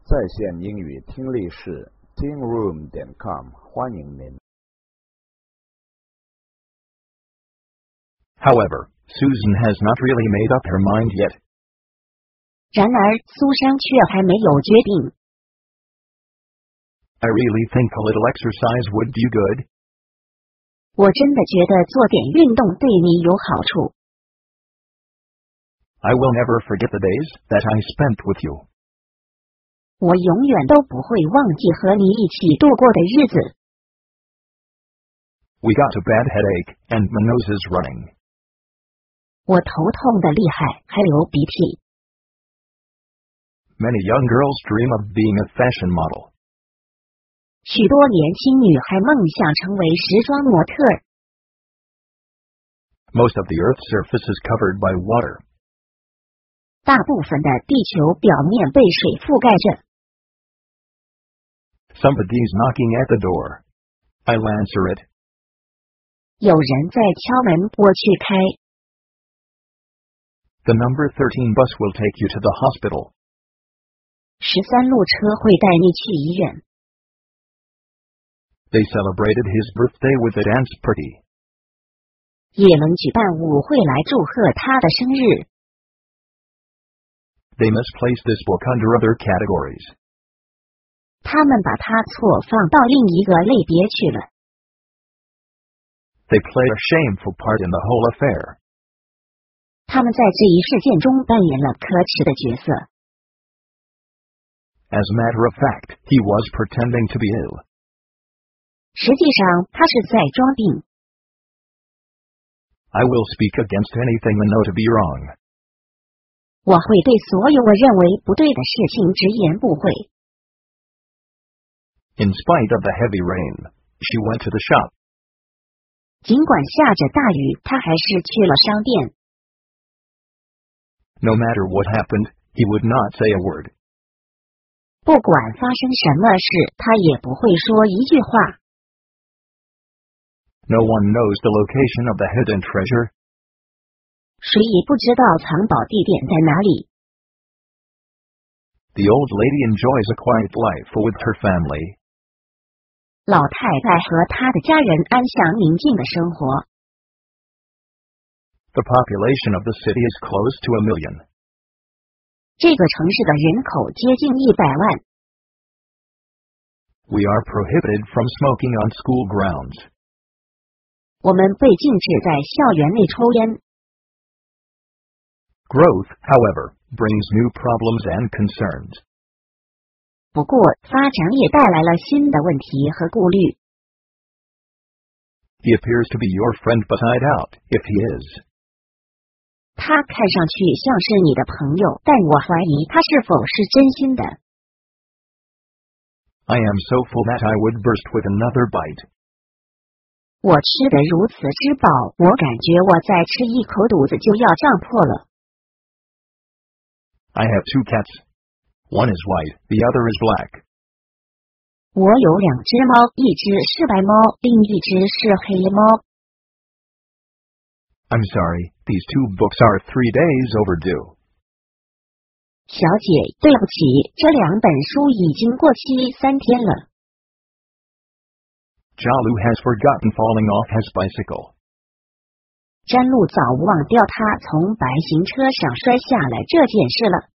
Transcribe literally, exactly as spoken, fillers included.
在线英语听力室 teen room 点 com 欢迎您。 However, Susan has not really made up her mind yet. 然而，苏珊却还没有决定。 I really think a little exercise would do good. 我真的觉得做点运动对你有好处。 I will never forget the days that I spent with you. 我永远都不会忘记和你一起度过的日子。 We got a bad headache, and my nose is running. 我头痛的厉害，还流鼻涕。 Many young girls dream of being a fashion model. 许多年轻女孩梦想成为时装模特。 Most of the Earth's surface is covered by water. 大部分的地球表面被水覆盖着。 Somebody's knocking at the door. I'll answer it. 有人在敲门，我去开。 The number thirteen bus will take you to the hospital. 十三路车会带你去医院。 They celebrated his birthday with a dance party. 也能举办舞会来祝贺他的生日。 They misplaced this book under other categories. 他们把它错放到另一个类别去了。 They played a shameful part in the whole affair. 他们在这一事件中扮演了可耻的角色。 As a matter of fact, he was pretending to be ill. 实际上，他是在装病。 I will speak against anything I know to be wrong. 我会对所有我认为不对的事情直言不讳。 In spite of the heavy rain, she went to the shop. 尽管下着大雨，他还是去了商店。 No matter what happened, he would not say a word. 不管发生什么事，他也不会说一句话。 No one knows the location of the hidden treasure. 谁也不知道藏宝地点在哪里。 The old lady enjoys a quiet life with her family. 老太太和她的家人安享宁静的生活。 The population of the city is close to a million. 这个城市的人口接近一百万。 We are prohibited from smoking on school grounds. 我们被禁止在校园内抽烟。 Growth, however, brings new problems and concerns. 不过，发展也带来了新的问题和顾虑。 He appears to be your friend, but I doubt if he is. 他看上去像是你的朋友，但我怀疑他是否是真心的。 I am so full that I would burst with another bite. 我吃得如此之饱，我感觉我再吃一口肚子就要胀破了。 I have two cats. One is white, the other is black. 我有两只猫，一只是白猫，另一只是黑猫。 I'm sorry, these two books are three days overdue. 小姐，对不起，这两本书已经过期三天了。 Jalu has forgotten falling off his bicycle. 詹路早忘掉他从白行车上摔下来这件事了。